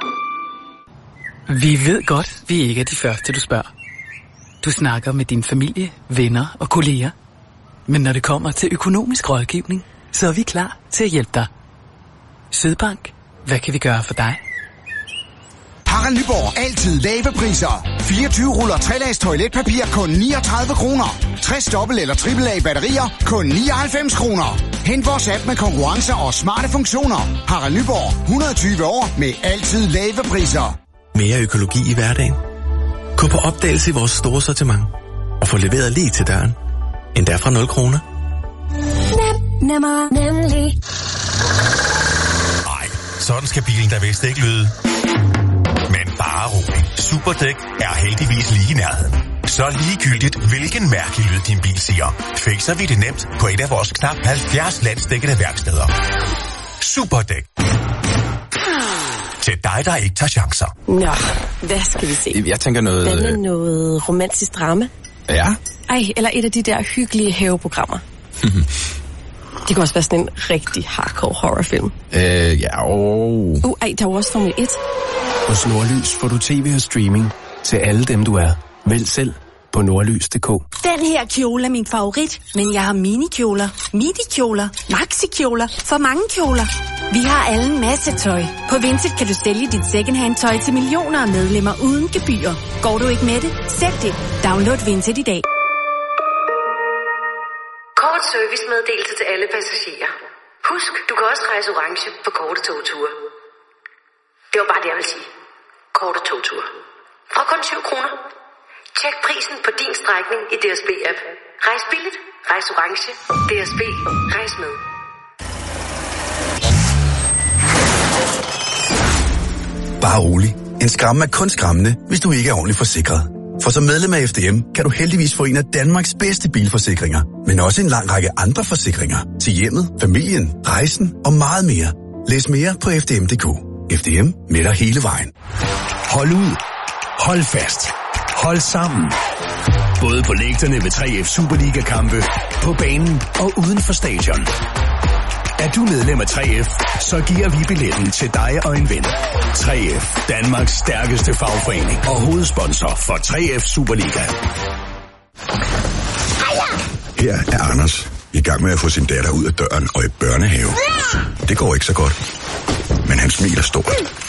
Vi ved godt, vi ikke er de første, du spørger. Du snakker med din familie, venner og kolleger. Men når det kommer til økonomisk rådgivning, så er vi klar til at hjælpe dig. Sydbank. Hvad kan vi gøre for dig? Harald Nyborg. Altid lave priser. 24 ruller 3-lags toiletpapir kun 39 kroner. 60 dobbelt- eller triple-A batterier kun 99 kroner. Hent vores app med konkurrencer og smarte funktioner. Harald Nyborg. 120 år med altid lave priser. Mere økologi i hverdagen. Gå på opdagelse i vores store sortiment og få leveret lige til døren. Endda fra 0 kroner. Nemmer, nemlig. Ej, sådan skal bilen da vist ikke lyde. Men bare rolig. Superdæk er heldigvis lige i nærheden. Så ligegyldigt, hvilken mærkelig lyd din bil siger, fikser vi det nemt på et af vores knap 70 landsdækkende værksteder. Superdæk. Til dig, der ikke tager chancer. Nå, hvad skal vi se? Jeg tænker noget... Hvad med noget romantisk drama? Ja? Ej, eller et af de der hyggelige haveprogrammer. Det kan også være sådan en rigtig hardcore horrorfilm. Ja, Ej, der er også Formel 1. Hos Nordlys får du tv og streaming til alle dem, du er. Vælg selv på nordlys.dk. Den her kjole er min favorit, men jeg har minikjoler, midikjoler, maxikjoler, for mange kjoler. Vi har alle en masse tøj. På Vinted kan du sælge dit secondhand tøj til millioner af medlemmer uden gebyr. Går du ikke med det? Sælg det. Download Vinted i dag. Kort servicemeddelelse til alle passagerer. Husk, du kan også rejse orange på korte togture. Det var bare det, jeg vil sige. Korte togture. Fra kun 7 kroner. Tjek prisen på din strækning i DSB-app. Rejs billigt. Rejs orange. DSB. Rejs med. Bare rolig. En skræmme er kun skræmmende, hvis du ikke er ordentligt forsikret. For som medlem af FDM kan du heldigvis få en af Danmarks bedste bilforsikringer, men også en lang række andre forsikringer til hjemmet, familien, rejsen og meget mere. Læs mere på fdm.dk. FDM med dig hele vejen. Hold ud. Hold fast. Hold sammen. Både på lægterne ved 3F Superliga-kampe, på banen og uden for stadion. Er du medlem af 3F, så giver vi billetten til dig og en ven. 3F, Danmarks stærkeste fagforening og hovedsponsor for 3F Superliga. Her er Anders i gang med at få sin datter ud af døren og i børnehave. Det går ikke så godt, men han smiler stort.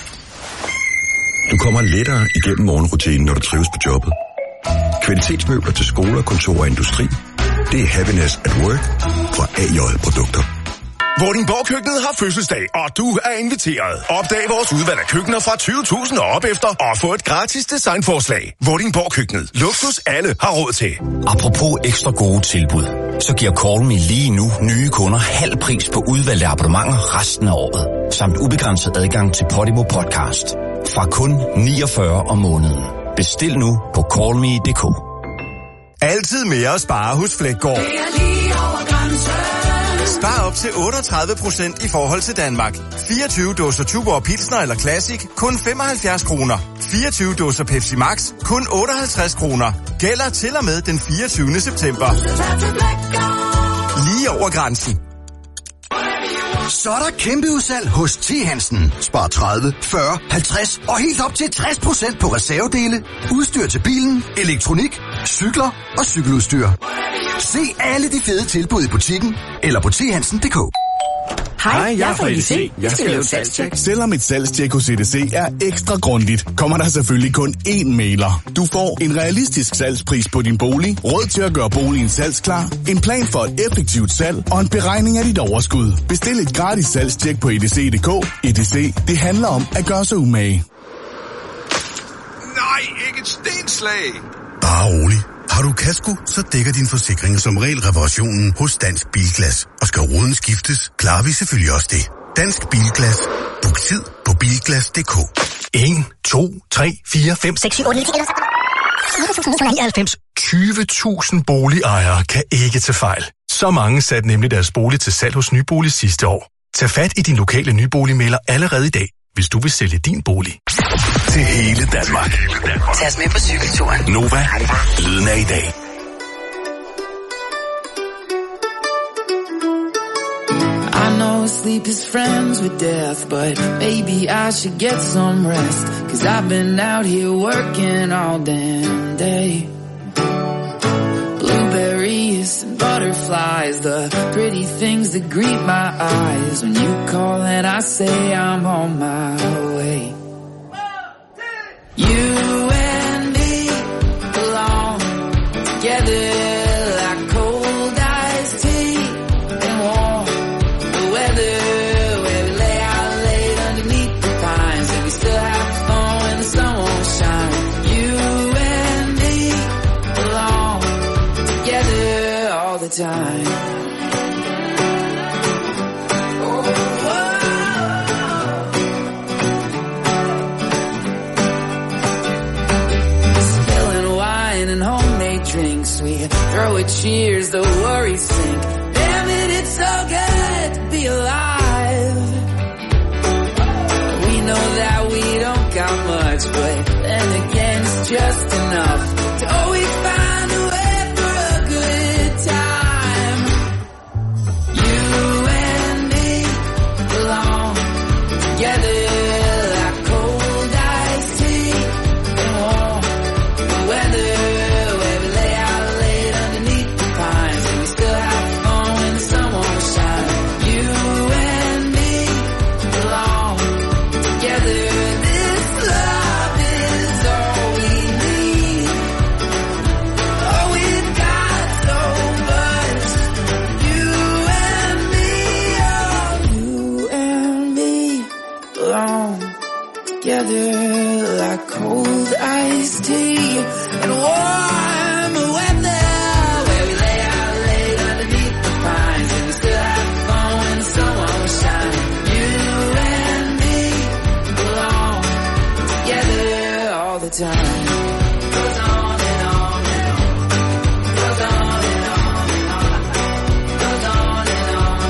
Du kommer lettere igennem morgenrutinen, når du trives på jobbet. Kvalitetsmøbler til skoler, kontor og industri. Det er happiness at work fra AJ Produkter. Vordingborg-køkkenet har fødselsdag, og du er inviteret. Opdag vores udvalg af køkkener fra 20.000 og op efter, og få et gratis designforslag. Vordingborg-køkkenet. Luksus alle har råd til. Apropos ekstra gode tilbud, så giver Call Me lige nu nye kunder halv pris på udvalgte abonnementer resten af året. Samt ubegrænset adgang til Podimo Podcast. Fra kun 49 om måneden. Bestil nu på callme.dk. Altid mere at spare hos Flækgaard. Spar op til 38% i forhold til Danmark. 24 dåser Tuborg Pilsner eller Classic, kun 75 kroner. 24 dåser Pepsi Max, kun 58 kroner. Gælder til og med den 24. september. Lige over grænsen. Så er der kæmpe udsalg hos T. Hansen. Spar 30, 40, 50 og helt op til 60% på reservedele, udstyr til bilen, elektronik, cykler og cykeludstyr. Se alle de fede tilbud i butikken eller på thansen.dk. Hej, jeg er fra EDC. Jeg skal lave et salgstjek. Selvom et salgstjek hos EDC er ekstra grundigt, kommer der selvfølgelig kun én mailer. Du får en realistisk salgspris på din bolig, råd til at gøre boligen salgsklar, en plan for et effektivt salg og en beregning af dit overskud. Bestil et gratis salgstjek på edc.dk. EDC, det handler om at gøre sig umage. Nej, ikke et stenslag. Bare rolig. Har du kasko, så dækker din forsikring som regel reparationen hos Dansk Bilglas. Og skal ruden skiftes, klarer vi selvfølgelig også det. Dansk Bilglas. Book tid på bilglas.dk. 1, 2, 3, 4, 5, 6, 7, 8, 9, 20.000 boligejere kan ikke tage fejl. Så mange satte nemlig deres bolig til salg hos Nybolig sidste år. Tag fat i din lokale nyboligmægler allerede i dag, hvis du vil sælge din bolig. Til hele Danmark. Tag os med på cykelturen. Nova. Lyden af i dag. I know sleep is friends with death, but maybe I should get some rest. 'Cause I've been out here working all damn day. Blueberries and butterflies, the pretty things that greet my eyes. When you call and I say I'm on my way. You and me belong together like cold iced tea and warm the weather, where we lay out late underneath the pines and we still have fun when the sun won't shine. You and me belong together all the time. Drinks, we throw a cheers, the worries sink. Damn it, it's so good to be alive. We know that we don't got much, but then again it's just enough to always find a way for a good time. You and me belong together like cold iced tea and warm the weather. Together like cold iced tea and warm weather, where we lay out late underneath the pines and we still have fun when the sun won't shine. You and me belong together all the time. Goes on and on and on. Goes on and on and on. Goes on and on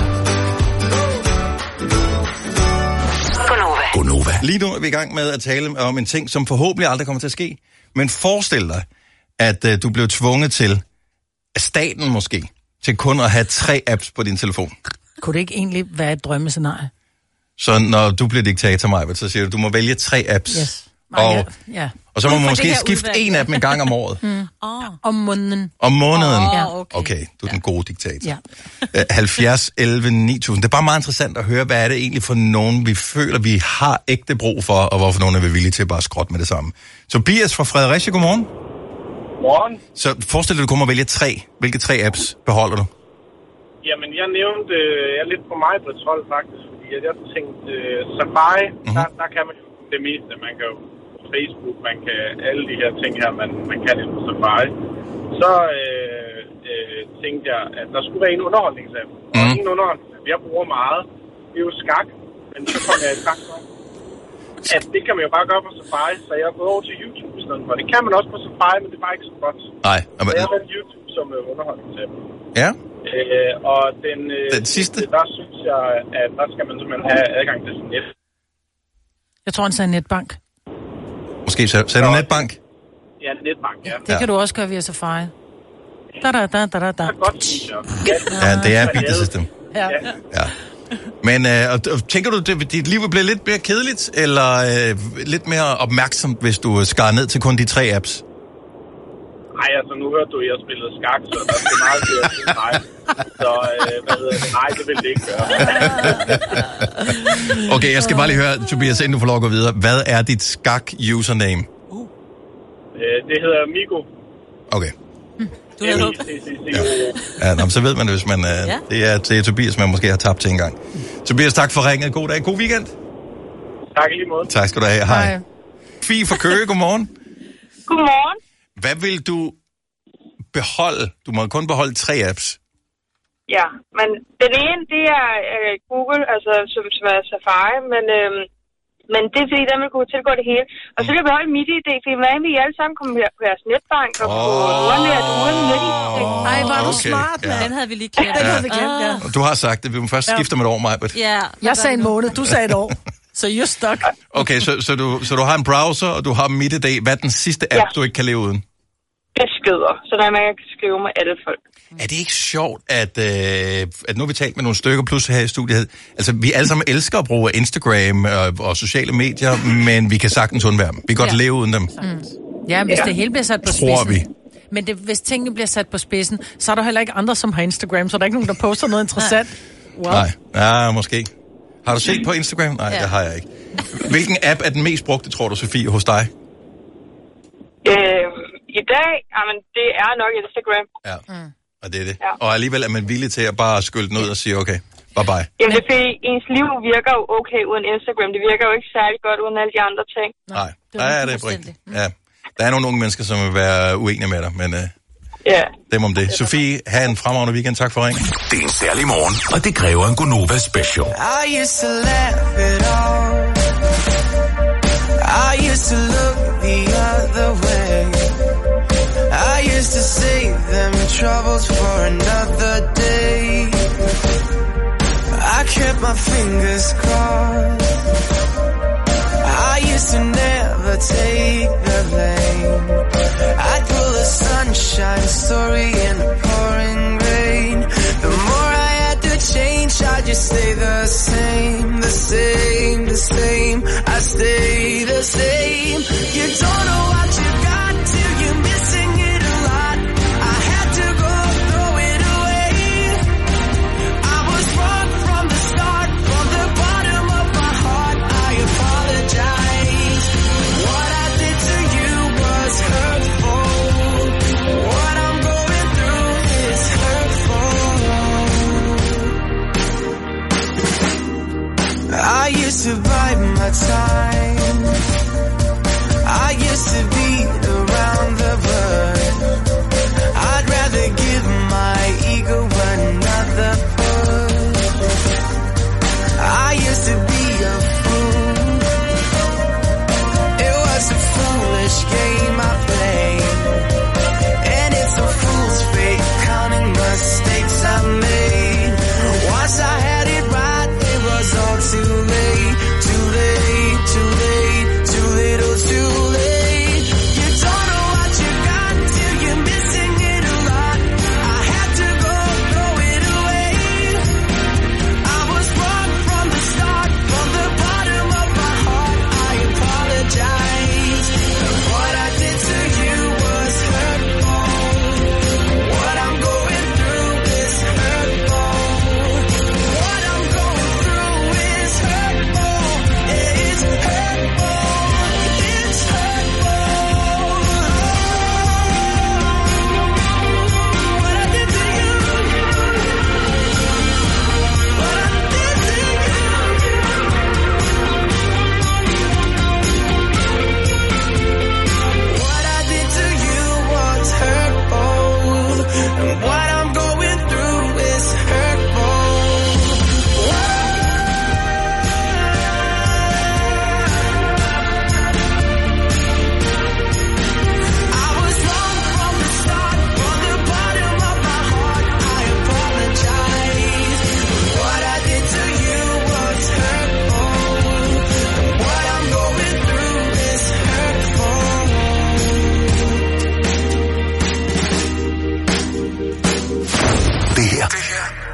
and on. Gonova. Lige nu er vi i gang med at tale om en ting, som forhåbentlig aldrig kommer til at ske. Men forestil dig, at du blev tvunget til, af staten måske, til kun at have 3 apps på din telefon. Kunne det ikke egentlig være et drømmescenarie? Så når du bliver diktator, Maja, så siger du må vælge 3 apps. Yes. Ja. Og så må man måske skifte en af dem en gang om året. Om måneden. Om måneden? Okay, du er den gode diktator. Ja. 70, 11, 9000. Det er bare meget interessant at høre, hvad er det egentlig for nogen, vi føler, vi har ægte brug for, og hvorfor nogen er vi villige til at bare skrotte med det samme. Tobias fra Fredericia, godmorgen. Godmorgen. Så forestil dig, du kommer at vælge 3. Hvilke 3 apps beholder du? Jamen, jeg nævnte lidt på mig på et hold faktisk, fordi jeg tænkte Safari, der kan man jo det meste. Man kan jo Facebook, man kan alle de her ting her, man kan det på Safari. Så tænkte jeg, at der skulle være en underholdningsapp. Og en underholdningsapp, jeg bruger meget, det er jo skak. Men så kom jeg i tanke om, at det kan man jo bare gøre på Safari, så jeg er gået over til YouTube i stedet for. Det kan man også på Safari, men det er bare ikke så godt. Nej. Så jeg har valgt YouTube som underholdningsapp. Ja. Og den sidste? Der synes jeg, at der skal man simpelthen have adgang til sin net. Jeg tror, han sagde netbank. Måske sagde du netbank? Ja, netbank, ja. Det kan du også gøre via Safari. Da. Det er godt, synes jeg. Ja, det er Beat the System. Ja. Men tænker du, at dit liv vil blive lidt mere kedeligt, eller lidt mere opmærksomt, hvis du skar ned til kun de 3 apps? Nej, altså nu hørte du, at jeg spillede skak, så der er meget til at sige nej. Så nej, det vil det ikke gøre. Okay, jeg skal bare lige høre, Tobias, inden du får lov at gå videre. Hvad er dit skak-username? Det hedder Migo. Okay. Du hedder Ja, så ved man det, hvis man... Det er Tobias, man måske har tabt til en gang. Tobias, tak for ringet. God dag. God weekend. Tak i lige måde. Tak skal du have. Hej. Fie fra Køge, godmorgen. Godmorgen. Hvad vil du beholde? Du må kun beholde 3 apps. Ja, men den ene, det er Google, altså som er Safari, men det er fordi, der vil kunne tilgå det hele. Og så vil jeg beholde MitID, fordi hvordan vi alle sammen kommer på jeres netbank og på ordentligt uden MitID. Ej, var du smart, Ja. Den havde vi lige glemt. Den havde vi glemt, ja. Du har sagt det. Vi må først skifte om et år, Majbert. Ja. Jeg sagde en måned, du sagde et år. Så you're stuck. Okay, så du har en browser, og du har MitID. Hvad er den sidste app, du ikke kan leve uden? Beskeder, så der man kan skrive med alle folk. Er det ikke sjovt, at nu har vi talt med nogle stykker plus her i studiet? Altså, vi alle sammen elsker at bruge Instagram og sociale medier, men vi kan sagtens undvære dem. Vi kan godt leve uden dem. Ja, hvis det hele bliver sat på spidsen. Tror vi. Men hvis tingene bliver sat på spidsen, så er der heller ikke andre, som har Instagram, så der er ikke nogen, der poster noget interessant. Wow. Nej, ja, måske. Har du set på Instagram? Nej, det har jeg ikke. Hvilken app er den mest brugte, tror du, Sofie, hos dig? I dag, jamen, det er nok Instagram. Ja, og det er det. Ja. Og alligevel er man villig til at bare skylde den ud og sige, okay, bye-bye. Jamen, det er fordi, ens liv virker jo okay uden Instagram. Det virker jo ikke særlig godt uden alle de andre ting. Nej, det er rigtigt. Ja. Der er nogle unge mennesker, som vil være uenige med dig, men dem om det. Sofie, have en fremragende weekend. Tak for ringen. Det er en særlig morgen, og det kræver en Gonova special. I used to laugh it off. I used to look the other way. I used to save them troubles for another day. I kept my fingers crossed. I used to never take the blame. I'd pull a sunshine story in the pouring rain. The more I had to change, I just stay the same, the same, the same. I stay the same. You don't know what you got till you're missing it a lot. I had to go throw it away. I was wrong from the start, from the bottom of my heart. I apologize. What I did to you was hurtful. What I'm going through is hurtful. I used to bide my time. I used to beat around the bush. I'd rather give my ego another push. I used to be a fool. It was a foolish game I played, and it's a fool's fate counting mistakes I made. Once I had it right, it was all too late, too late, too late.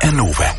Gonova.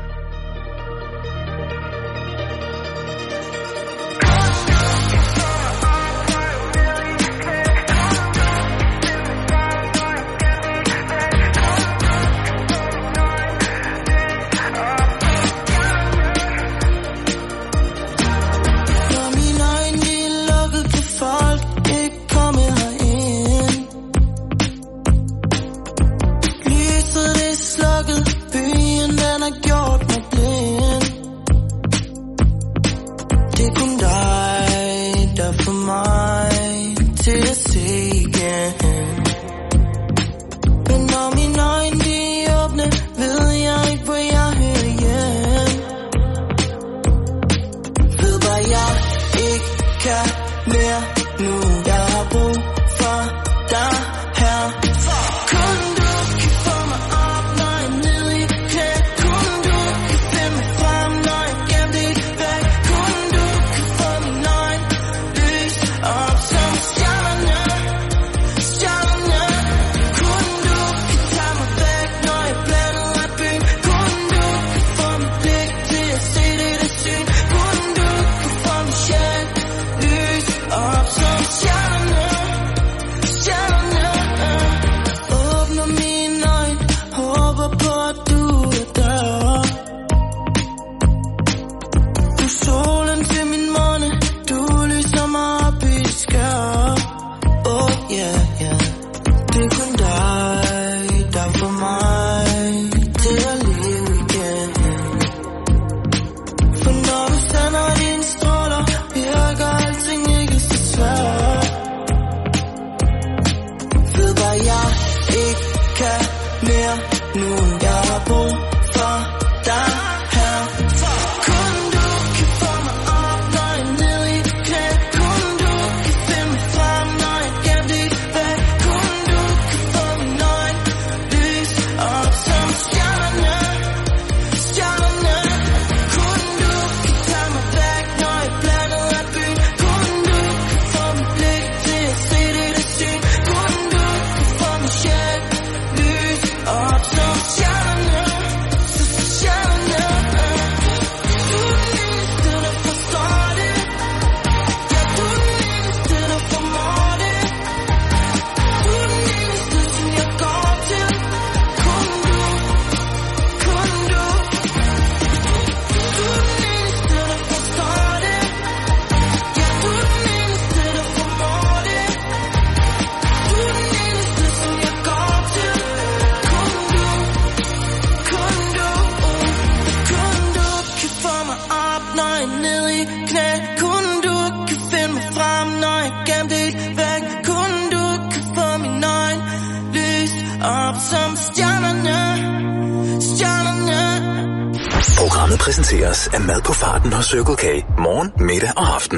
Programmet præsenteres af mad på farten hos Circle K. Morgen, middag og aften.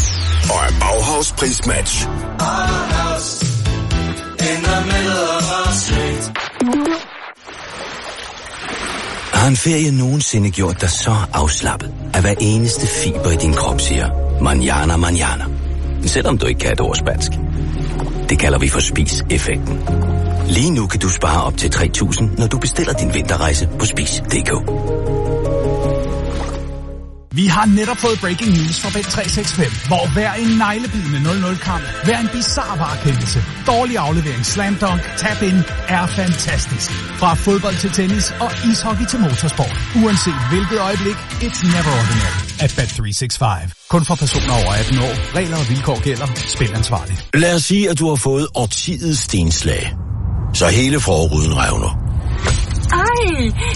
Og af Bauhaus prismatch. Har en ferie nogensinde gjort dig så afslappet, at hver eneste fiber i din krop siger, manjana, manjana. Selvom du ikke kan et ord spansk. Det kalder vi for spis-effekten. Lige nu kan du spare op til 3.000, når du bestiller din vinterrejse på spis.dk. Vi har netop fået breaking news fra Bet365, hvor hver en neglebidende 0-0-kamp, hver en bizarre varekendelse, dårlig aflevering, slam dunk, tap-in er fantastisk. Fra fodbold til tennis og ishockey til motorsport. Uanset hvilket øjeblik, it's never ordinary at Bet365. Kun for personer over 18 år. Regler og vilkår gælder. Spil ansvarligt. Lad os sige, at du har fået årtidets stenslag. Så hele forruden revner. Ej,